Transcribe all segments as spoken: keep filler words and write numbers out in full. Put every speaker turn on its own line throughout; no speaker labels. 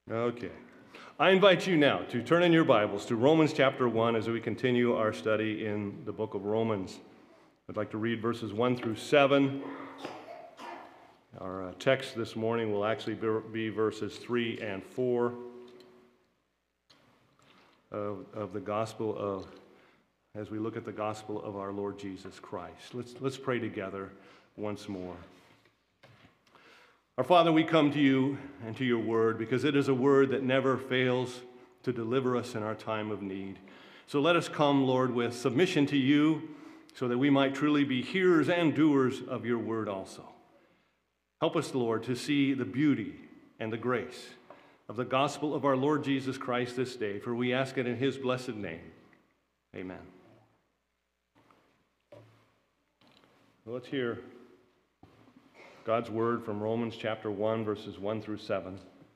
Okay. I invite you now to turn in your Bibles to Romans chapter one as we continue our study in the book of Romans. I'd like to read verses one through seven. Our uh, text this morning will actually be verses three and four of, of the gospel of, as we look at the gospel of our Lord Jesus Christ. Let's, let's pray together once more. Our Father, we come to you and to your word because it is a word that never fails to deliver us in our time of need. So let us come, Lord, with submission to you so that we might truly be hearers and doers of your word also. Help us, Lord, to see the beauty and the grace of the gospel of our Lord Jesus Christ this day, for we ask it in his blessed name. Amen. Well, let's hear God's word from Romans chapter one, verses one through seven.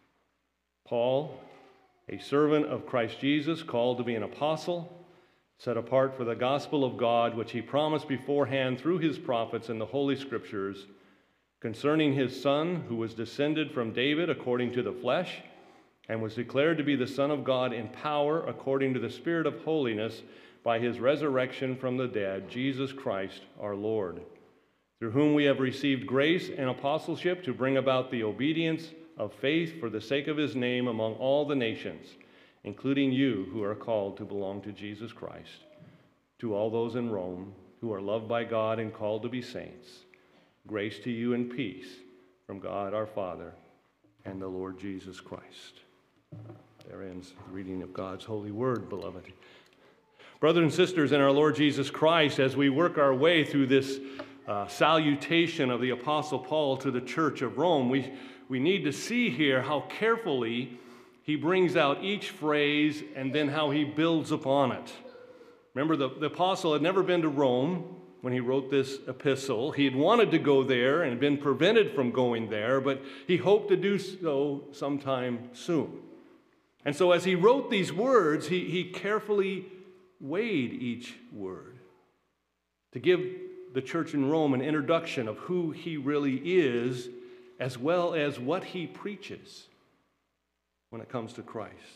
Paul, a servant of Christ Jesus, called to be an apostle, set apart for the gospel of God, which he promised beforehand through his prophets in the Holy Scriptures, concerning his Son, who was descended from David according to the flesh, and was declared to be the Son of God in power according to the Spirit of holiness by his resurrection from the dead, Jesus Christ our Lord, through whom we have received grace and apostleship to bring about the obedience of faith for the sake of his name among all the nations, including you who are called to belong to Jesus Christ. To all those in Rome who are loved by God and called to be saints, grace to you and peace from God our Father and the Lord Jesus Christ. There ends the reading of God's holy word, beloved. Brothers and sisters in our Lord Jesus Christ, as we work our way through this Uh, salutation of the Apostle Paul to the church of Rome, we, we need to see here how carefully he brings out each phrase and then how he builds upon it. Remember, the, the apostle had never been to Rome when he wrote this epistle. He had wanted to go there and had been prevented from going there, but he hoped to do so sometime soon. And so as he wrote these words, he, he carefully weighed each word to give the church in Rome an introduction of who he really is, as well as what he preaches when it comes to Christ.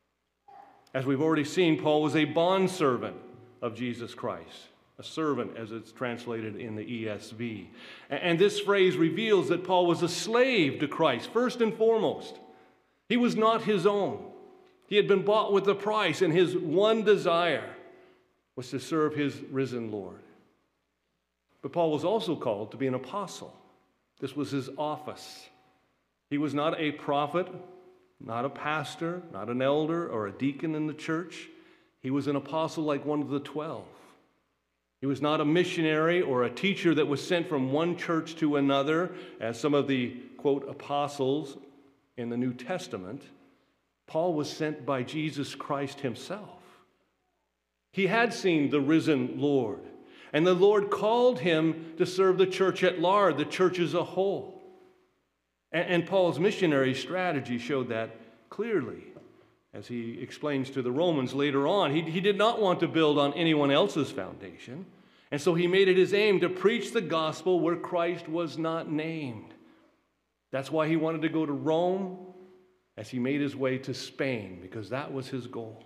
As we've already seen, Paul was a bondservant of Jesus Christ, a servant as it's translated in the E S V. And this phrase reveals that Paul was a slave to Christ, first and foremost. He was not his own. He had been bought with a price, and his one desire was to serve his risen Lord. But Paul was also called to be an apostle. This was his office. He was not a prophet, not a pastor, not an elder or a deacon in the church. He was an apostle like one of the twelve. He was not a missionary or a teacher that was sent from one church to another, as some of the, quote, apostles in the New Testament. Paul was sent by Jesus Christ himself. He had seen the risen Lord, and the Lord called him to serve the church at large, the church as a whole. And, and Paul's missionary strategy showed that clearly, as he explains to the Romans later on. He, he did not want to build on anyone else's foundation, and so he made it his aim to preach the gospel where Christ was not named. That's why he wanted to go to Rome as he made his way to Spain, because that was his goal.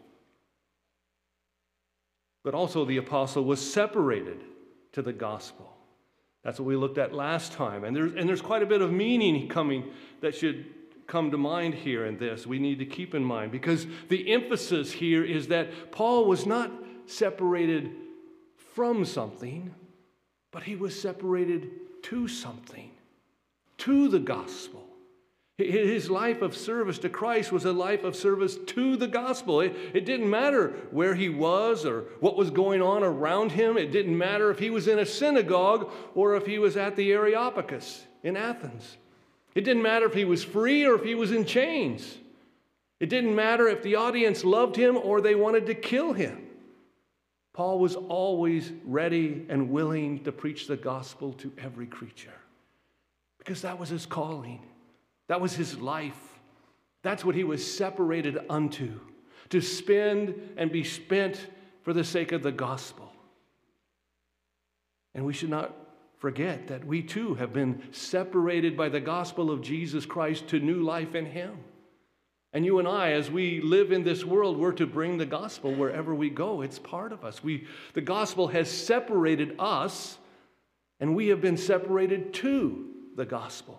But also the apostle was separated to the gospel. That's what we looked at last time. And there's, and there's quite a bit of meaning coming that should come to mind here in this. We need to keep in mind, because the emphasis here is that Paul was not separated from something, but he was separated to something, to the gospel. His life of service to Christ was a life of service to the gospel. It, it didn't matter where he was or what was going on around him. It didn't matter if he was in a synagogue or if he was at the Areopagus in Athens. It didn't matter if he was free or if he was in chains. It didn't matter if the audience loved him or they wanted to kill him. Paul was always ready and willing to preach the gospel to every creature, because that was his calling. That was his life. That's what he was separated unto, to spend and be spent for the sake of the gospel. And we should not forget that we too have been separated by the gospel of Jesus Christ to new life in him. And you and I, as we live in this world, we're to bring the gospel wherever we go. It's part of us. We, the gospel has separated us, and we have been separated to the gospel.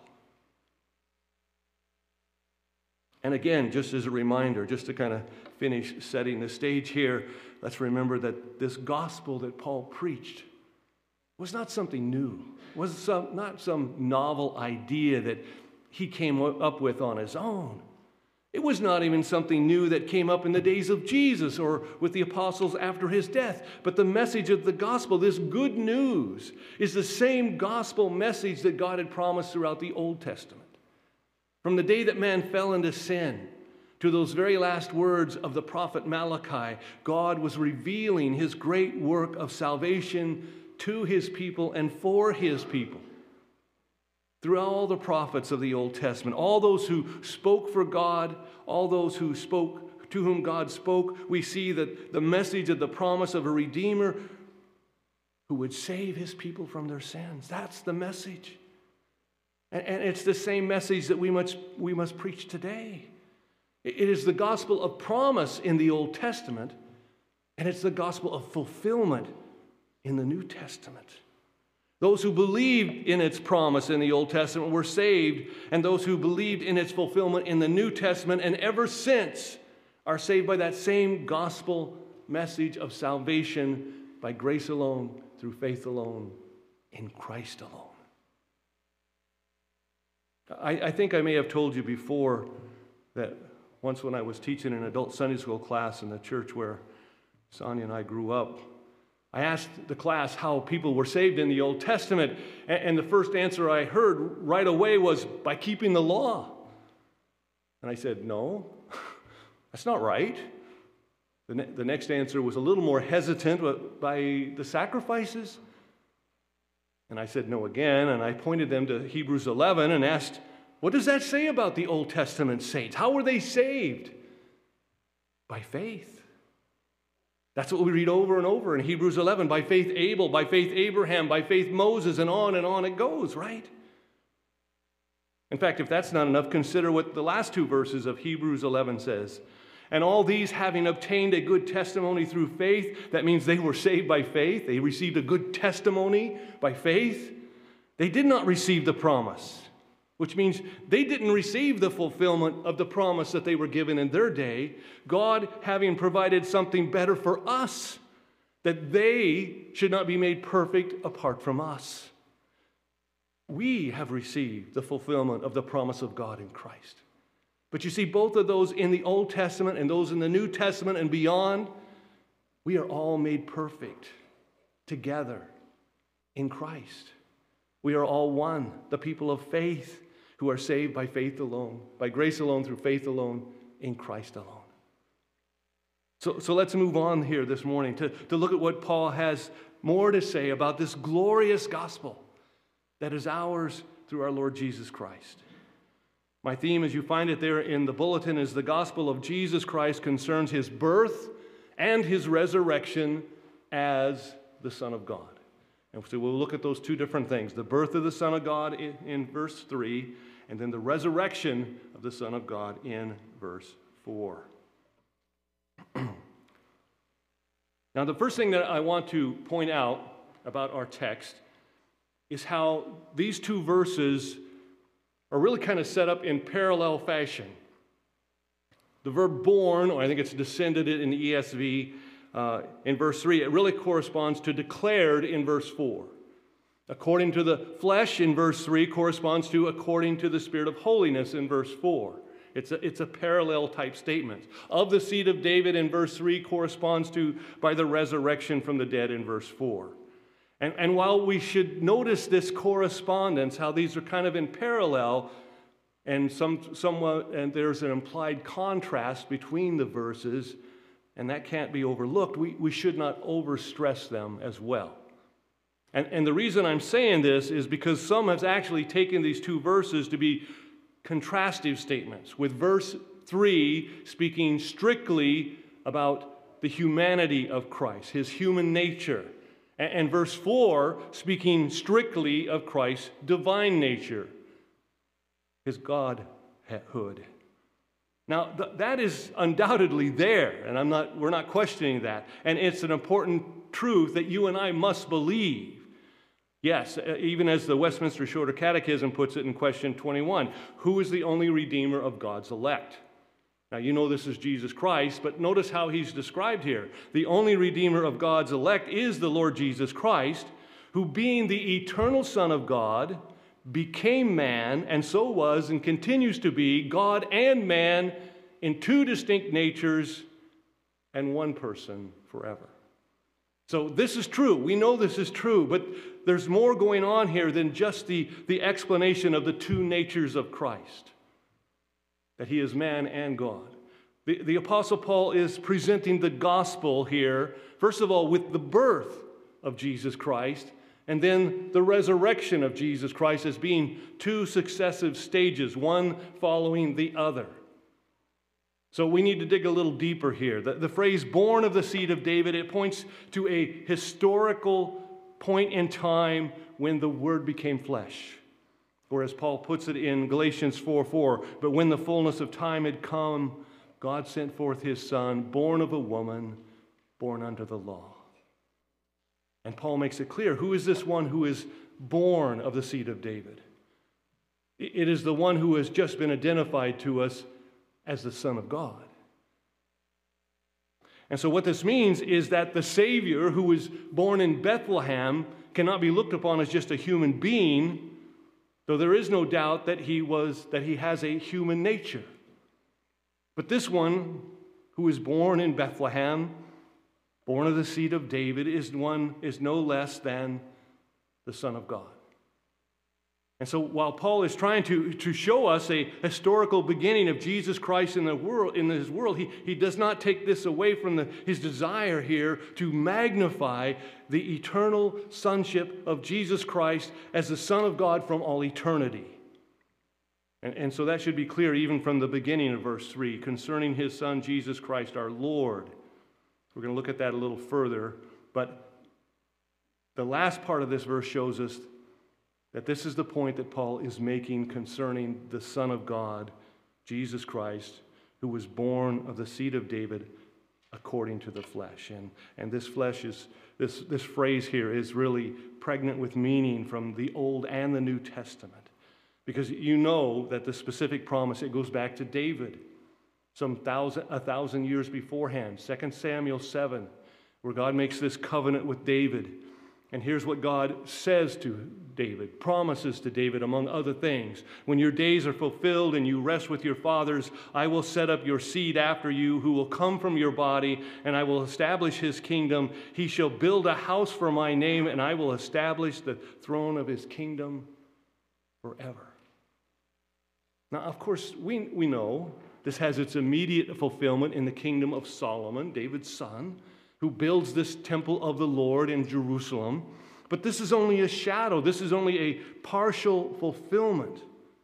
And again, just as a reminder, just to kind of finish setting the stage here, let's remember that this gospel that Paul preached was not something new. It was some, not some novel idea that he came up with on his own. It was not even something new that came up in the days of Jesus or with the apostles after his death. But the message of the gospel, this good news, is the same gospel message that God had promised throughout the Old Testament. From the day that man fell into sin to those very last words of the prophet Malachi, God was revealing his great work of salvation to his people and for his people. Through all the prophets of the Old Testament, all those who spoke for God, all those who spoke, to whom God spoke, we see that the message of the promise of a Redeemer who would save his people from their sins. That's the message. And, and it's the same message that we must, we must preach today. It is the gospel of promise in the Old Testament, and it's the gospel of fulfillment in the New Testament. Those who believed in its promise in the Old Testament were saved, and those who believed in its fulfillment in the New Testament and ever since are saved by that same gospel message of salvation by grace alone, through faith alone, in Christ alone. I, I think I may have told you before that once when I was teaching an adult Sunday school class in the church where Sonia and I grew up, I asked the class how people were saved in the Old Testament, and the first answer I heard right away was, by keeping the law. And I said, no, that's not right. The, ne- the next answer was a little more hesitant, by the sacrifices. And I said no again, and I pointed them to Hebrews eleven and asked, what does that say about the Old Testament saints? How were they saved? By faith. That's what we read over and over in Hebrews eleven. By faith Abel, by faith Abraham, by faith Moses, and on and on it goes, right? In fact, if that's not enough, consider what the last two verses of Hebrews eleven says. And all these having obtained a good testimony through faith, that means they were saved by faith. They received a good testimony by faith. They did not receive the promise, which means they didn't receive the fulfillment of the promise that they were given in their day, God having provided something better for us, that they should not be made perfect apart from us. We have received the fulfillment of the promise of God in Christ. But you see, both of those in the Old Testament and those in the New Testament and beyond, we are all made perfect together in Christ. We are all one, the people of faith, who are saved by faith alone, by grace alone, through faith alone, in Christ alone. So, so let's move on here this morning to, to look at what Paul has more to say about this glorious gospel that is ours through our Lord Jesus Christ. My theme, as you find it there in the bulletin, is the gospel of Jesus Christ concerns his birth and his resurrection as the Son of God. And so we'll look at those two different things, the birth of the Son of God in, in verse three, and then the resurrection of the Son of God in verse four. Now, the first thing that I want to point out about our text is how these two verses are really kind of set up in parallel fashion. The verb born, or I think it's descended in the E S V, uh, in verse three, it really corresponds to declared in verse four. According to the flesh in verse three corresponds to according to the Spirit of holiness in verse four. It's a, it's a parallel type statement. Of the seed of David in verse three corresponds to by the resurrection from the dead in verse four. And, and while we should notice this correspondence, how these are kind of in parallel, and some, somewhat, and there's an implied contrast between the verses, and that can't be overlooked, we, we should not overstress them as well. And, and the reason I'm saying this is because some have actually taken these two verses to be contrastive statements, with verse three speaking strictly about the humanity of Christ, his human nature, and, and verse four speaking strictly of Christ's divine nature, his Godhood. Now, th- that is undoubtedly there, and I'm not, we're not questioning that. And it's an important truth that you and I must believe. Yes, even as the Westminster Shorter Catechism puts it in question twenty-one, who is the only Redeemer of God's elect? Now, you know this is Jesus Christ, but notice how he's described here. The only Redeemer of God's elect is the Lord Jesus Christ, who being the eternal Son of God, became man, and so was and continues to be God and man in two distinct natures and one person forever. So this is true. We know this is true, but there's more going on here than just the, the explanation of the two natures of Christ, that he is man and God. The, the Apostle Paul is presenting the gospel here, first of all, with the birth of Jesus Christ, and then the resurrection of Jesus Christ as being two successive stages, one following the other. So we need to dig a little deeper here. The, the phrase born of the seed of David, it points to a historical point in time when the Word became flesh. Or as Paul puts it in Galatians four four, but when the fullness of time had come, God sent forth his Son, born of a woman, born under the law. And Paul makes it clear, who is this one who is born of the seed of David? It is the one who has just been identified to us as the Son of God. And so what this means is that the Savior who was born in Bethlehem cannot be looked upon as just a human being, though there is no doubt that he was that he has a human nature. But this one who is born in Bethlehem, born of the seed of David, is one is no less than the Son of God. And so while Paul is trying to, to show us a historical beginning of Jesus Christ in the world, in his world, he, he does not take this away from the, his desire here to magnify the eternal sonship of Jesus Christ as the Son of God from all eternity. And, and so that should be clear even from the beginning of verse three, concerning his Son, Jesus Christ, our Lord. We're going to look at that a little further, but the last part of this verse shows us that this is the point that Paul is making concerning the Son of God, Jesus Christ, who was born of the seed of David according to the flesh. And, and this flesh is, this, this phrase here is really pregnant with meaning from the Old and the New Testament. Because you know that the specific promise, it goes back to David, some thousand, a thousand years beforehand, Second Samuel seven, where God makes this covenant with David. And here's what God says to David, promises to David, among other things. When your days are fulfilled and you rest with your fathers, I will set up your seed after you, who will come from your body, and I will establish his kingdom. He shall build a house for my name, and I will establish the throne of his kingdom forever. Now, of course, we, we know this has its immediate fulfillment in the kingdom of Solomon, David's son, who builds this temple of the Lord in Jerusalem. But this is only a shadow. This is only a partial fulfillment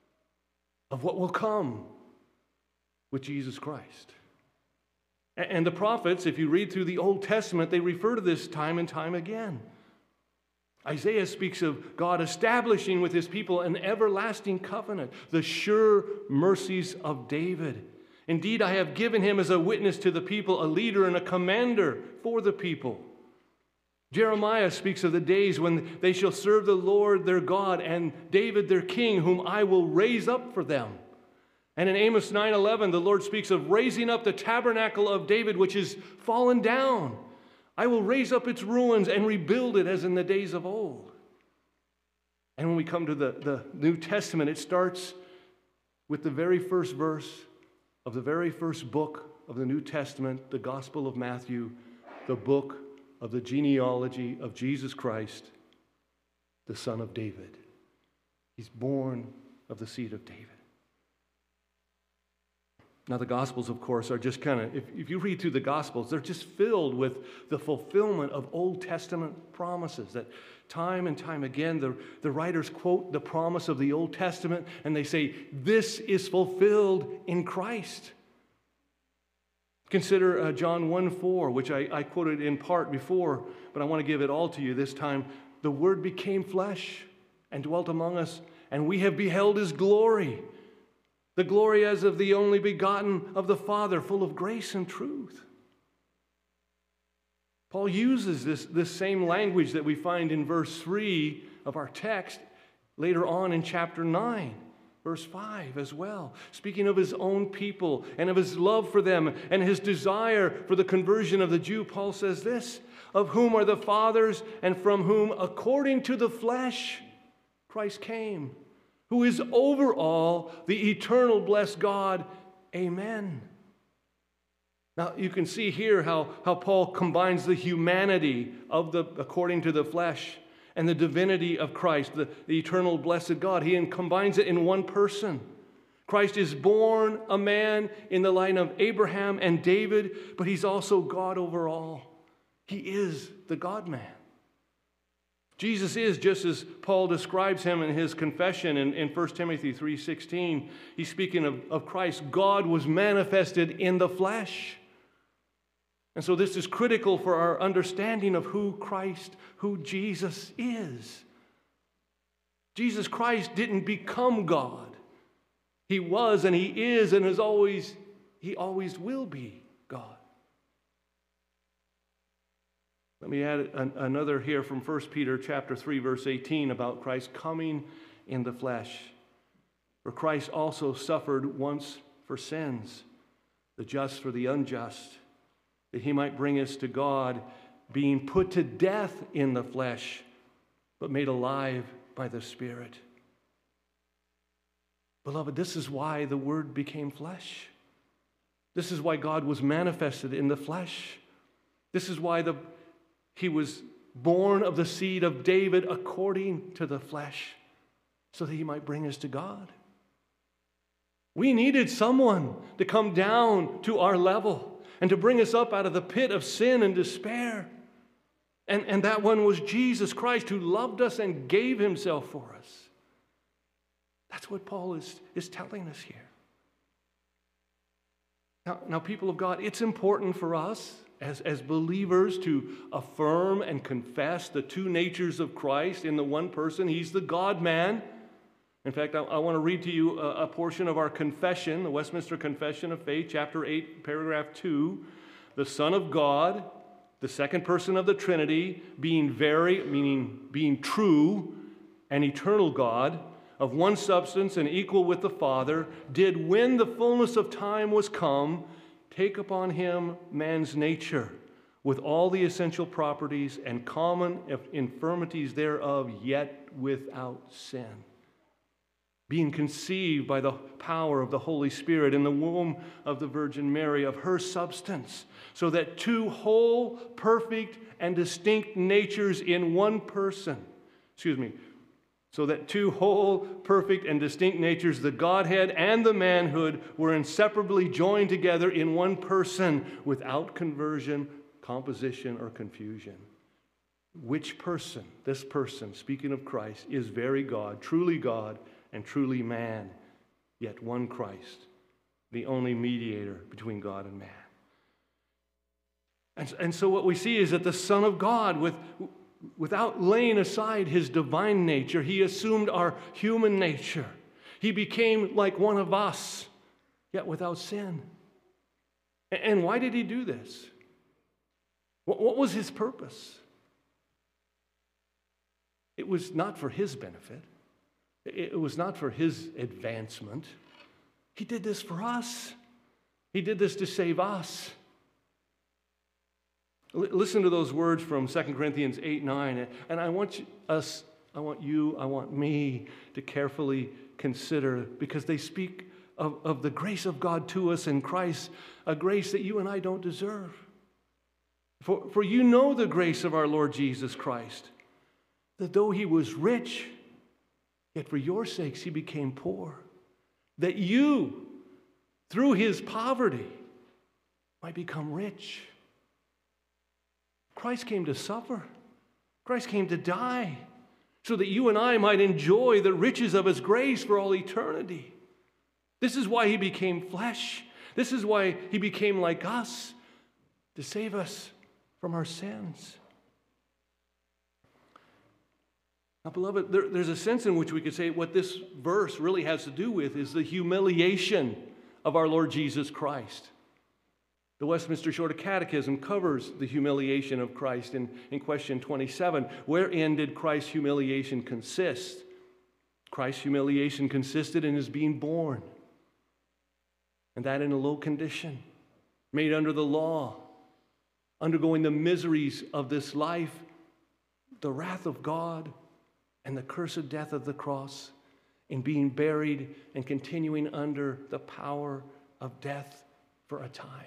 of what will come with Jesus Christ. And the prophets, if you read through the Old Testament, they refer to this time and time again. Isaiah speaks of God establishing with his people an everlasting covenant, the sure mercies of David. Indeed, I have given him as a witness to the people, a leader and a commander for the people. Jeremiah speaks of the days when they shall serve the Lord their God and David their king, whom I will raise up for them. And in Amos nine eleven, the Lord speaks of raising up the tabernacle of David, which is fallen down. I will raise up its ruins and rebuild it as in the days of old. And when we come to the, the New Testament, it starts with the very first verse of the very first book of the New Testament, the Gospel of Matthew, the book of the genealogy of Jesus Christ, the son of David. He's born of the seed of David. Now, the Gospels, of course, are just kind of, if, if you read through the Gospels, they're just filled with the fulfillment of Old Testament promises that time and time again, the, the writers quote the promise of the Old Testament and they say, this is fulfilled in Christ. Consider uh, John one four, which I, I quoted in part before, but I want to give it all to you this time. The Word became flesh and dwelt among us, and we have beheld his glory. The glory as of the only begotten of the Father, full of grace and truth. Paul uses this, this same language that we find in verse three of our text later on in chapter nine, verse five as well. Speaking of his own people and of his love for them and his desire for the conversion of the Jew, Paul says this, of whom are the fathers and from whom, according to the flesh, Christ came, who is over all, the eternal blessed God. Amen. Now, you can see here how, how Paul combines the humanity of the, according to the flesh, and the divinity of Christ, the, the eternal blessed God. He combines it in one person. Christ is born a man in the line of Abraham and David, but he's also God over all. He is the God-man. Jesus is, just as Paul describes him in his confession in, in First Timothy three sixteen. He's speaking of, of Christ. God was manifested in the flesh. And so this is critical for our understanding of who Christ, who Jesus is. Jesus Christ didn't become God. He was and he is and is always, he always will be God. Let me add an, another here from First Peter chapter three, verse eighteen about Christ coming in the flesh. For Christ also suffered once for sins, the just for the unjust, that he might bring us to God, being put to death in the flesh, but made alive by the Spirit. Beloved, this is why the Word became flesh. This is why God was manifested in the flesh. This is why the, he was born of the seed of David according to the flesh, so that he might bring us to God. We needed someone to come down to our level and to bring us up out of the pit of sin and despair. And, and that one was Jesus Christ, who loved us and gave himself for us. That's what Paul is, is telling us here. Now, now, people of God, it's important for us as, as believers to affirm and confess the two natures of Christ in the one person. He's the God-man. In fact, I, I want to read to you a, a portion of our confession, the Westminster Confession of Faith, chapter eight, paragraph two. The Son of God, the second person of the Trinity, being very, meaning being true and eternal God, of one substance and equal with the Father, did, when the fullness of time was come, take upon him man's nature, with all the essential properties and common infirmities thereof, yet without sin. Being conceived by the power of the Holy Spirit in the womb of the Virgin Mary, of her substance, so that two whole, perfect, and distinct natures in one person, excuse me, so that two whole, perfect, and distinct natures, the Godhead and the manhood, were inseparably joined together in one person, without conversion, composition, or confusion. Which person, this person, speaking of Christ, is very God, truly God, and truly man, yet one Christ, the only mediator between God and man. And, and so what we see is that the Son of God, with, without laying aside his divine nature, he assumed our human nature. He became like one of us, yet without sin. And, and why did he do this? What, what was his purpose? It was not for his benefit. It was not for his advancement. He did this for us. He did this to save us. L- listen to those words from Second Corinthians eight nine. And I want you, us, I want you, I want me to carefully consider, because they speak of, of the grace of God to us in Christ, a grace that you and I don't deserve. For, for you know the grace of our Lord Jesus Christ, that though he was rich, yet for your sakes he became poor, that you, through his poverty, might become rich. Christ came to suffer. Christ came to die, so that you and I might enjoy the riches of his grace for all eternity. This is why he became flesh. This is why he became like us, to save us from our sins. Now, beloved, there, there's a sense in which we could say what this verse really has to do with is the humiliation of our Lord Jesus Christ. The Westminster Shorter Catechism covers the humiliation of Christ in, in question twenty-seven. Wherein did Christ's humiliation consist? Christ's humiliation consisted in his being born, and that in a low condition, made under the law, undergoing the miseries of this life, the wrath of God, and the cursed death of the cross, in being buried and continuing under the power of death for a time.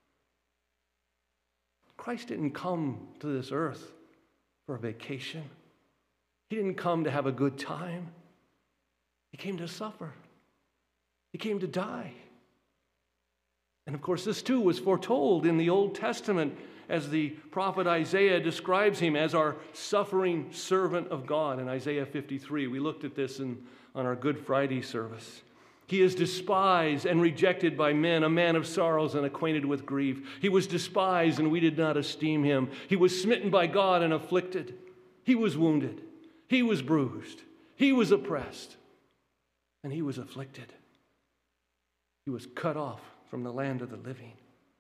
Christ didn't come to this earth for a vacation. He didn't come to have a good time. He came to suffer. He came to die. And of course, this too was foretold in the Old Testament as the prophet Isaiah describes him as our suffering servant of God in Isaiah fifty-three. We looked at this in, on our Good Friday service. He is despised and rejected by men, a man of sorrows and acquainted with grief. He was despised and we did not esteem him. He was smitten by God and afflicted. He was wounded. He was bruised. He was oppressed. And he was afflicted. He was cut off from the land of the living.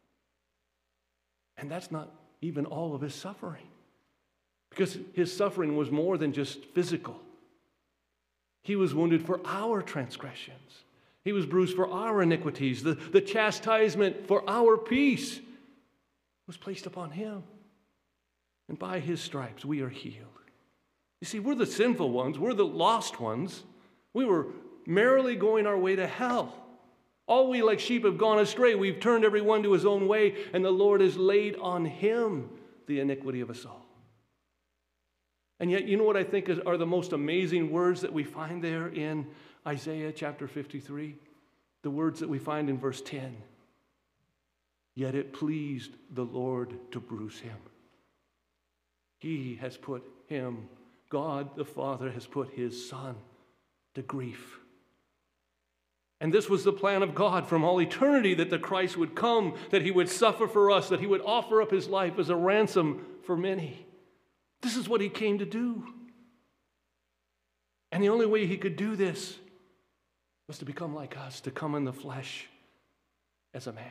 And that's not even all of his suffering. Because his suffering was more than just physical. He was wounded for our transgressions. He was bruised for our iniquities. The, the chastisement for our peace was placed upon him. And by his stripes we are healed. You see, we're the sinful ones. We're the lost ones. We were merrily going our way to hell. All we like sheep have gone astray. We've turned every one to his own way, and the Lord has laid on him the iniquity of us all. And yet, you know what I think is, are the most amazing words that we find there in Isaiah chapter fifty-three? The words that we find in verse ten. Yet it pleased the Lord to bruise him. He has put him, God the Father has put his Son to grief. And this was the plan of God from all eternity, that the Christ would come, that he would suffer for us, that he would offer up his life as a ransom for many. This is what he came to do. And the only way he could do this was to become like us, to come in the flesh as a man.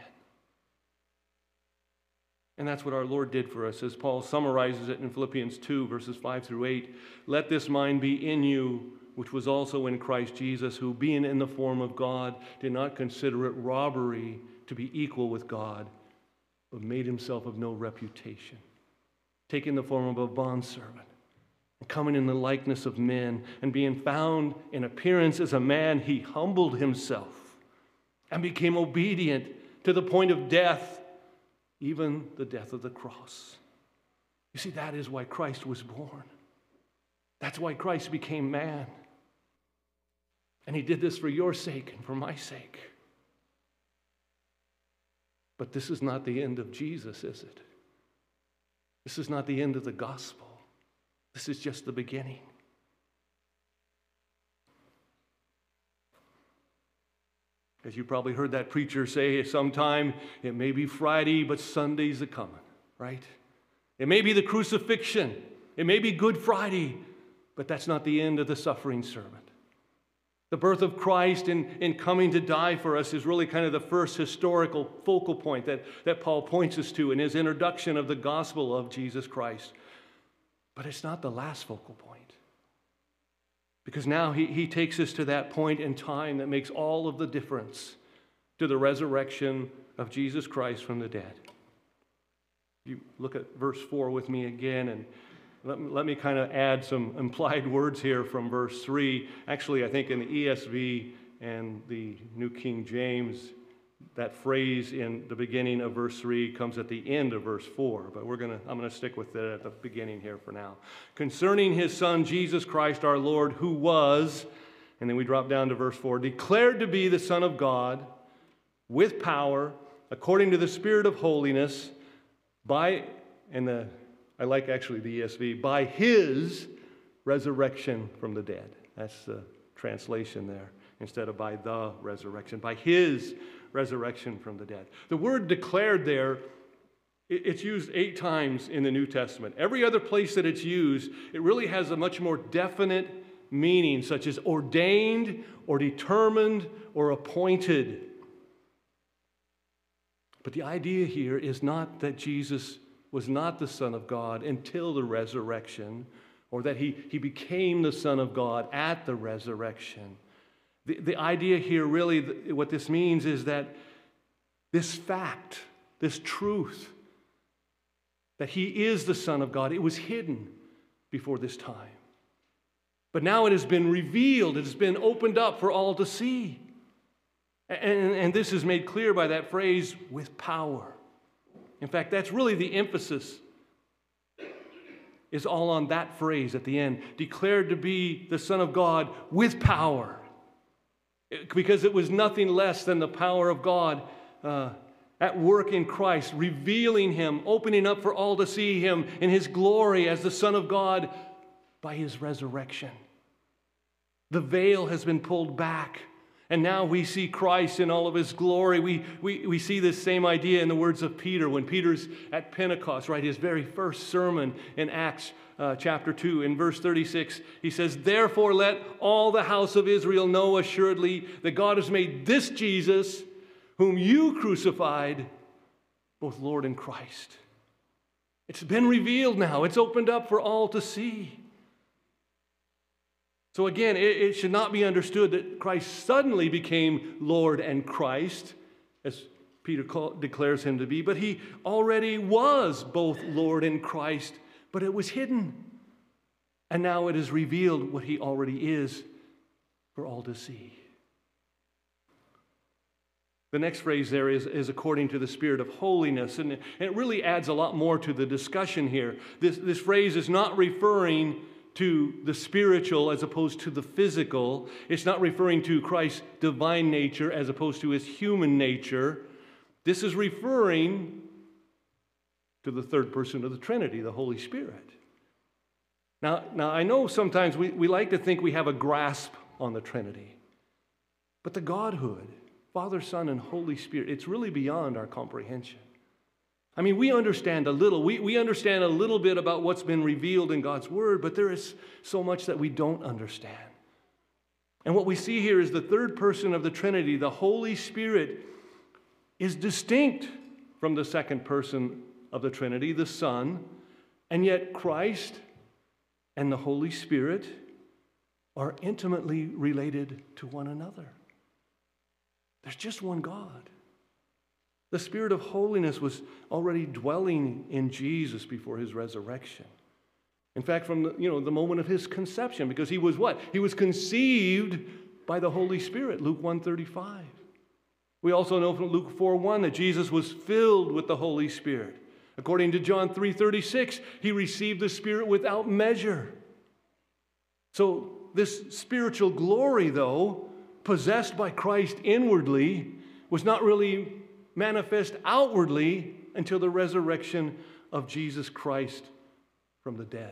And that's what our Lord did for us, as Paul summarizes it in Philippians two, verses five through eight. Let this mind be in you, which was also in Christ Jesus, who being in the form of God, did not consider it robbery to be equal with God, but made himself of no reputation, taking the form of a bondservant, and coming in the likeness of men, and being found in appearance as a man, he humbled himself and became obedient to the point of death, even the death of the cross. You see, that is why Christ was born. That's why Christ became man. And he did this for your sake and for my sake. But this is not the end of Jesus, is it? This is not the end of the gospel. This is just the beginning. As you probably heard that preacher say sometime, it may be Friday, but Sunday's a coming, right? It may be the crucifixion. It may be Good Friday, but that's not the end of the suffering servant. The birth of Christ in, in coming to die for us is really kind of the first historical focal point that, that Paul points us to in his introduction of the gospel of Jesus Christ. But it's not the last focal point. Because now he, he takes us to that point in time that makes all of the difference to the resurrection of Jesus Christ from the dead. You look at verse four with me again, and Let me, let me kind of add some implied words here from verse three. Actually, I think in the E S V and the New King James, that phrase in the beginning of verse three comes at the end of verse four. But we're gonna, I'm going to stick with it at the beginning here for now. Concerning his Son, Jesus Christ our Lord, who was, and then we drop down to verse four, declared to be the Son of God with power, according to the Spirit of holiness, by, and the I like actually the E S V, by his resurrection from the dead. That's the translation there, instead of by the resurrection. By his resurrection from the dead. The word declared there It's used eight times in the New Testament. Every other place that it's used, it really has a much more definite meaning, such as ordained or determined or appointed. But the idea here is not that Jesus was not the Son of God until the resurrection, or that he, he became the Son of God at the resurrection. The, the idea here, really, what this means is that this fact, this truth, that he is the Son of God, it was hidden before this time. But now it has been revealed, it has been opened up for all to see. And, and this is made clear by that phrase, with power. In fact, that's really the emphasis, is all on that phrase at the end, declared to be the Son of God with power. Because it was nothing less than the power of God uh, at work in Christ, revealing him, opening up for all to see him in his glory as the Son of God by his resurrection. The veil has been pulled back, and now we see Christ in all of his glory. We, we, we see this same idea in the words of Peter, when Peter's at Pentecost, right, his very first sermon in Acts uh, chapter two. In verse thirty-six, he says, "Therefore let all the house of Israel know assuredly that God has made this Jesus, whom you crucified, both Lord and Christ." It's been revealed now. It's opened up for all to see. So again, it, it should not be understood that Christ suddenly became Lord and Christ, as Peter call, declares him to be, but he already was both Lord and Christ, but it was hidden. And now it is revealed what he already is for all to see. The next phrase there is, is according to the Spirit of holiness, and it, and it really adds a lot more to the discussion here. This, this phrase is not referring to the spiritual as opposed to the physical. It's not referring to Christ's divine nature as opposed to his human nature. This is referring to the third person of the Trinity, the Holy Spirit. Now, now I know sometimes we, we like to think we have a grasp on the Trinity, but the Godhood, Father, Son, and Holy Spirit, it's really beyond our comprehension. I mean, we understand a little. We, we understand a little bit about what's been revealed in God's Word, but there is so much that we don't understand. And what we see here is the third person of the Trinity, the Holy Spirit, is distinct from the second person of the Trinity, the Son, and yet Christ and the Holy Spirit are intimately related to one another. There's just one God. The Spirit of holiness was already dwelling in Jesus before his resurrection. In fact, from the, you know, the moment of his conception, because he was what? He was conceived by the Holy Spirit, Luke one thirty-five. We also know from Luke four one that Jesus was filled with the Holy Spirit. According to John three thirty-six, he received the Spirit without measure. So this spiritual glory, though, possessed by Christ inwardly, was not really manifest outwardly until the resurrection of Jesus Christ from the dead.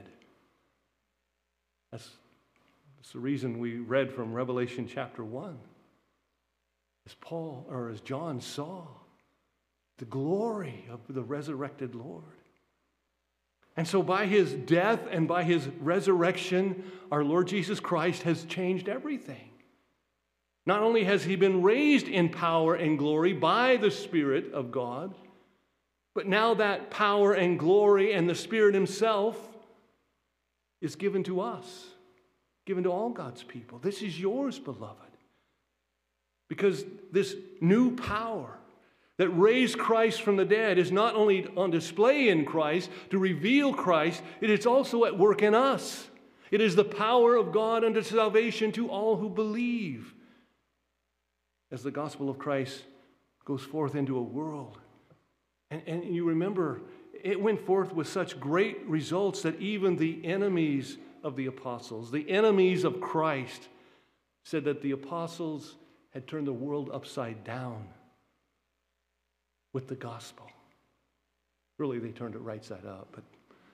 That's, that's the reason we read from Revelation chapter one. As Paul, or as John saw the glory of the resurrected Lord. And so by his death and by his resurrection, our Lord Jesus Christ has changed everything. Not only has he been raised in power and glory by the Spirit of God, but now that power and glory and the Spirit himself is given to us, given to all God's people. This is yours, beloved. Because this new power that raised Christ from the dead is not only on display in Christ to reveal Christ, it is also at work in us. It is the power of God unto salvation to all who believe. As the gospel of Christ goes forth into a world. And, and you remember, it went forth with such great results that even the enemies of the apostles, the enemies of Christ, said that the apostles had turned the world upside down with the gospel. Really, they turned it right side up, but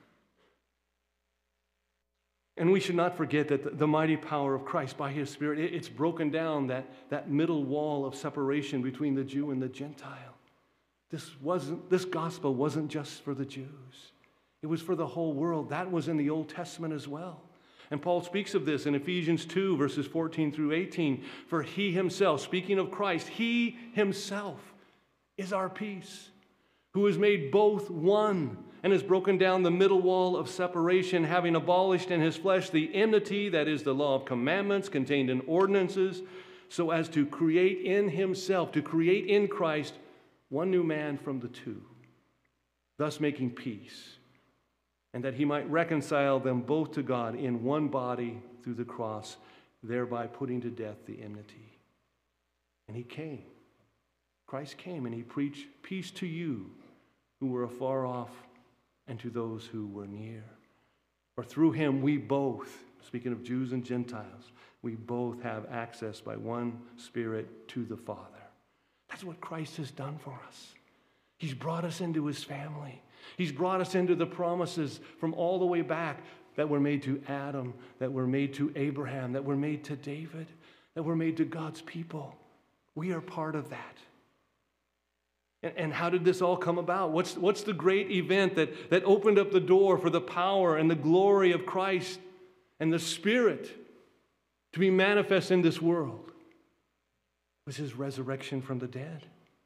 and we should not forget that the, the mighty power of Christ by his Spirit, it, it's broken down that, that middle wall of separation between the Jew and the Gentile. This wasn't, this gospel wasn't just for the Jews. It was for the whole world. That was in the Old Testament as well. And Paul speaks of this in Ephesians two, verses fourteen through eighteen. For he himself, speaking of Christ, he himself is our peace, who has made both one and has broken down the middle wall of separation, having abolished in his flesh the enmity, that is the law of commandments contained in ordinances, so as to create in himself, to create in Christ, one new man from the two, thus making peace, and that he might reconcile them both to God in one body through the cross, thereby putting to death the enmity. And he came. Christ came and he preached peace to you who were afar off and to those who were near. For through him we both, speaking of Jews and Gentiles, we both have access by one Spirit to the Father. That's what Christ has done for us. He's brought us into his family. He's brought us into the promises from all the way back that were made to Adam, that were made to Abraham, that were made to David, that were made to God's people. We are part of that. And how did this all come about? What's, what's the great event that, that opened up the door for the power and the glory of Christ and the Spirit to be manifest in this world? It was his resurrection from the dead.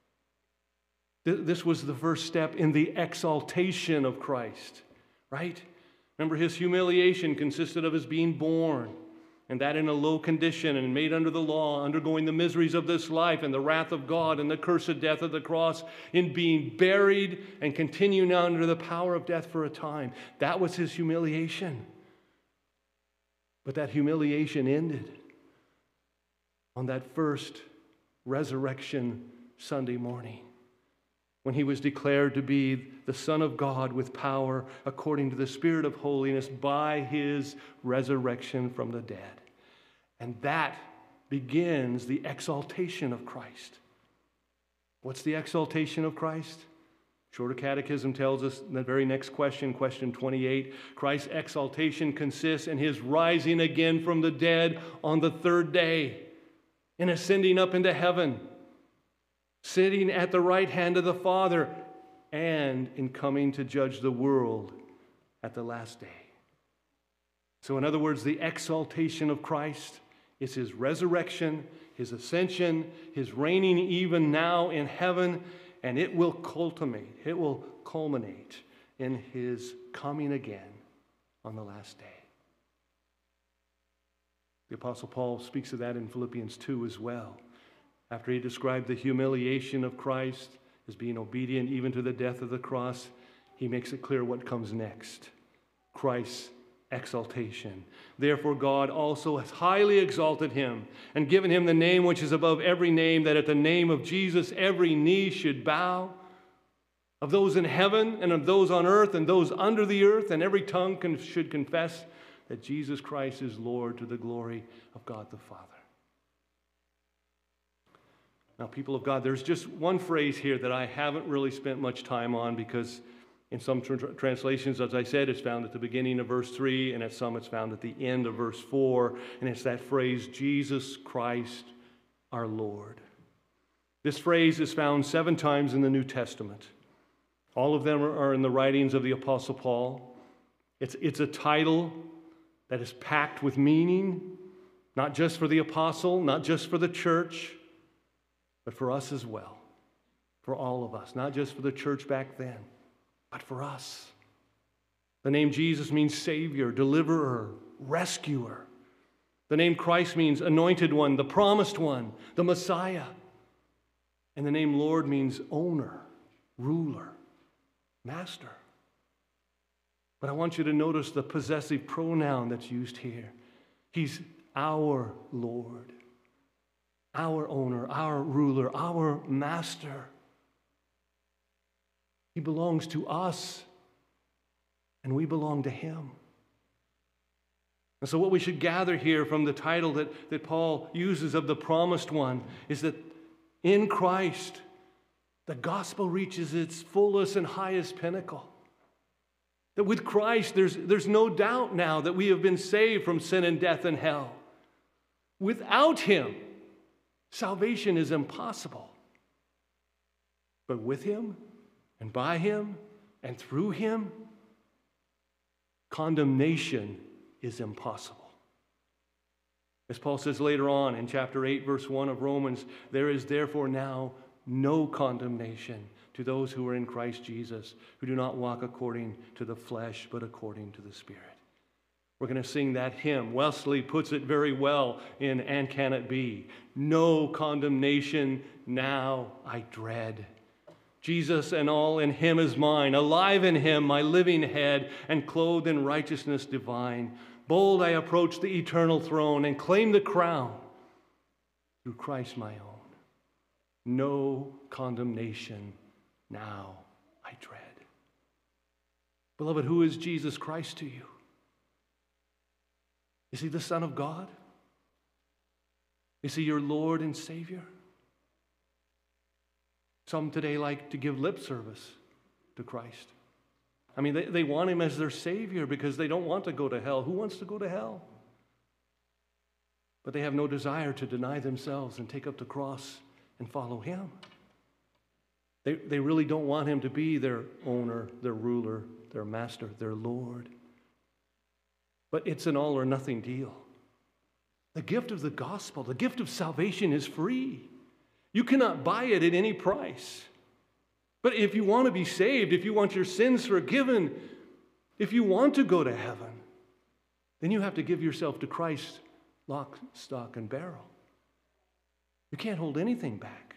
This was the first step in the exaltation of Christ, right? Remember, his humiliation consisted of his being born, and that in a low condition and made under the law, undergoing the miseries of this life and the wrath of God and the cursed death of the cross, in being buried and continuing under the power of death for a time. That was his humiliation. But that humiliation ended on that first resurrection Sunday morning, when he was declared to be the Son of God with power according to the Spirit of holiness by his resurrection from the dead. And that begins the exaltation of Christ. What's the exaltation of Christ? Shorter Catechism tells us in the very next question, question twenty-eight, Christ's exaltation consists in his rising again from the dead on the third day, in ascending up into heaven, sitting at the right hand of the Father, and in coming to judge the world at the last day. So in other words, the exaltation of Christ is his resurrection, his ascension, his reigning even now in heaven, and it will culminate, it will culminate in his coming again on the last day. The Apostle Paul speaks of that in Philippians two as well. After he described the humiliation of Christ as being obedient even to the death of the cross, he makes it clear what comes next. Christ's exaltation. Therefore God also has highly exalted him and given him the name which is above every name, that at the name of Jesus every knee should bow, of those in heaven and of those on earth and those under the earth, and every tongue con- should confess that Jesus Christ is Lord, to the glory of God the Father. Now, people of God, there's just one phrase here that I haven't really spent much time on, because in some tr- translations, as I said, it's found at the beginning of verse three, and at some it's found at the end of verse four, and it's that phrase, Jesus Christ our Lord. This phrase is found seven times in the New Testament. All of them are in the writings of the Apostle Paul. It's, it's a title that is packed with meaning, not just for the apostle, not just for the church, but for us as well, for all of us, not just for the church back then, but for us. The name Jesus means Savior, Deliverer, Rescuer. The name Christ means Anointed One, the Promised One, the Messiah. And the name Lord means Owner, Ruler, Master. But I want you to notice the possessive pronoun that's used here. He's our Lord, our owner, our ruler, our master. He belongs to us, and we belong to him. And so what we should gather here from the title that, that Paul uses of the Promised One is that in Christ, the gospel reaches its fullest and highest pinnacle. That with Christ, there's, there's no doubt now that we have been saved from sin and death and hell. Without him, salvation is impossible. But with him and by him and through him, condemnation is impossible. As Paul says later on in chapter eight, verse one of Romans, there is therefore now no condemnation to those who are in Christ Jesus, who do not walk according to the flesh, but according to the Spirit. We're going to sing that hymn. Wesley puts it very well in And Can It Be? No condemnation now I dread. Jesus and all in him is mine, alive in him, my living head, and clothed in righteousness divine. Bold I approach the eternal throne and claim the crown through Christ my own. No condemnation now I dread. Beloved, who is Jesus Christ to you? Is he the Son of God? Is he your Lord and Savior? Some today like to give lip service to Christ. I mean, they, they want him as their Savior because they don't want to go to hell. Who wants to go to hell? But they have no desire to deny themselves and take up the cross and follow him. They, they really don't want him to be their owner, their ruler, their master, their Lord. But it's an all or nothing deal. The gift of the gospel, the gift of salvation is free. You cannot buy it at any price. But if you want to be saved, if you want your sins forgiven, if you want to go to heaven, then you have to give yourself to Christ, lock, stock, and barrel. You can't hold anything back.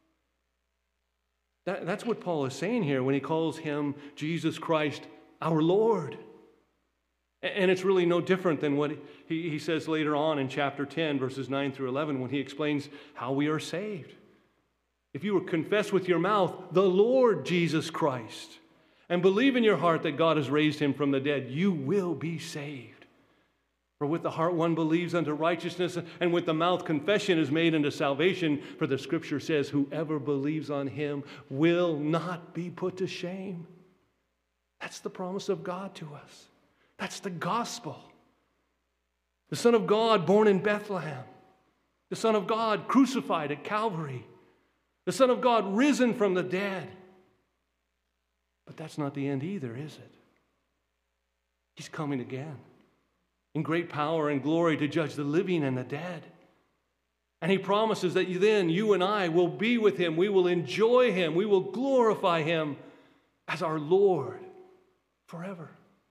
That, that's what Paul is saying here when he calls him, Jesus Christ, our Lord. And it's really no different than what he, he says later on in chapter ten, verses nine through eleven, when he explains how we are saved. If you will confess with your mouth the Lord Jesus Christ and believe in your heart that God has raised him from the dead, you will be saved. For with the heart one believes unto righteousness, and with the mouth confession is made unto salvation. For the scripture says, whoever believes on him will not be put to shame. That's the promise of God to us. That's the gospel. The Son of God born in Bethlehem. The Son of God crucified at Calvary. The Son of God risen from the dead. But that's not the end either, is it? He's coming again in great power and glory to judge the living and the dead. And he promises that then you and I will be with him. We will enjoy him. We will glorify him as our Lord forever.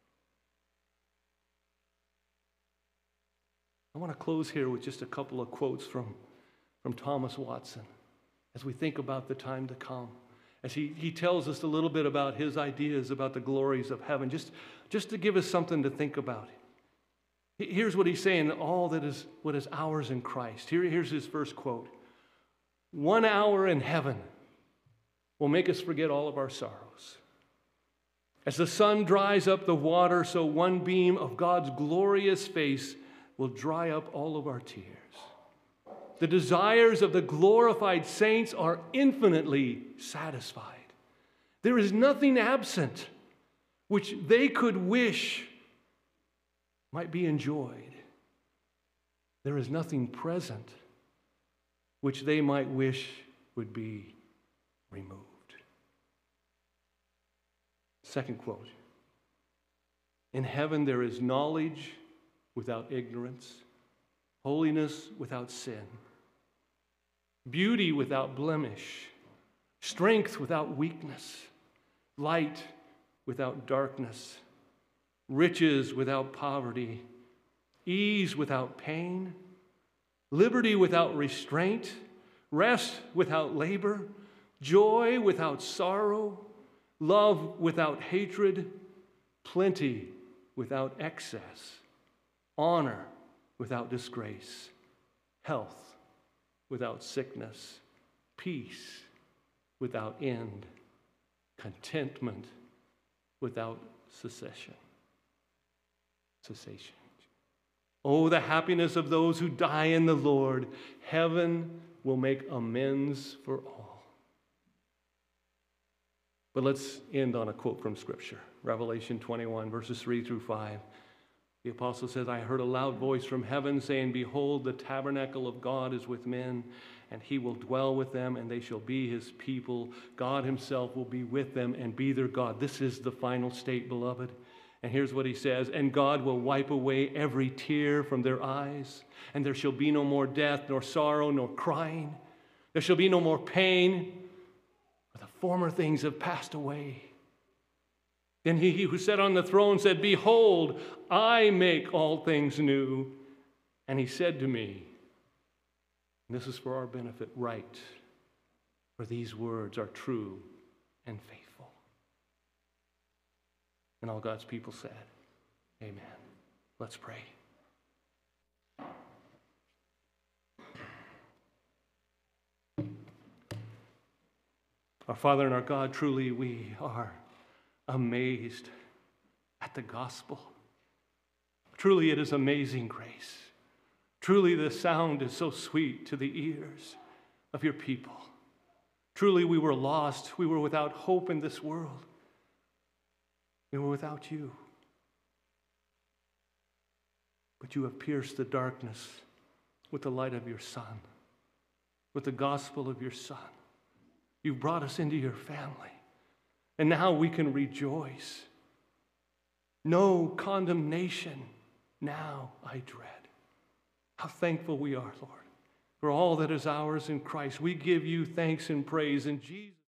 I want to close here with just a couple of quotes from, from Thomas Watson as we think about the time to come, as he, he tells us a little bit about his ideas about the glories of heaven, just, just to give us something to think about. Here's what he's saying, all that is what is ours in Christ. Here, here's his first quote. One hour in heaven will make us forget all of our sorrows. As the sun dries up the water, so one beam of God's glorious face will dry up all of our tears. The desires of the glorified saints are infinitely satisfied. There is nothing absent which they could wish might be enjoyed. There is nothing present which they might wish would be removed. Second quote. In heaven there is knowledge without ignorance, holiness without sin, beauty without blemish, strength without weakness, light without darkness, riches without poverty, ease without pain, liberty without restraint, rest without labor, joy without sorrow, love without hatred, plenty without excess, honor without disgrace, health without sickness, peace without end, contentment without cessation. Cessation. Oh, the happiness of those who die in the Lord. Heaven will make amends for all. But let's end on a quote from Scripture. Revelation twenty-one, verses three through five. The apostle says, I heard a loud voice from heaven saying, behold, the tabernacle of God is with men, and he will dwell with them, and they shall be his people. God himself will be with them and be their God. This is the final state, beloved. And here's what he says, and God will wipe away every tear from their eyes, and there shall be no more death, nor sorrow, nor crying. There shall be no more pain, for the former things have passed away. Then he who sat on the throne said, behold, I make all things new. And he said to me, and this is for our benefit, write, for these words are true and faithful. And all God's people said, amen. Let's pray. Our Father and our God, truly we are amazed at the gospel. Truly it is amazing grace. Truly the sound is so sweet to the ears of your people. Truly we were lost. We were without hope in this world. We were without you. But you have pierced the darkness with the light of your Son, with the gospel of your Son. You've brought us into your family. And now we can rejoice. No condemnation now I dread. How thankful we are, Lord, for all that is ours in Christ. We give you thanks and praise in Jesus.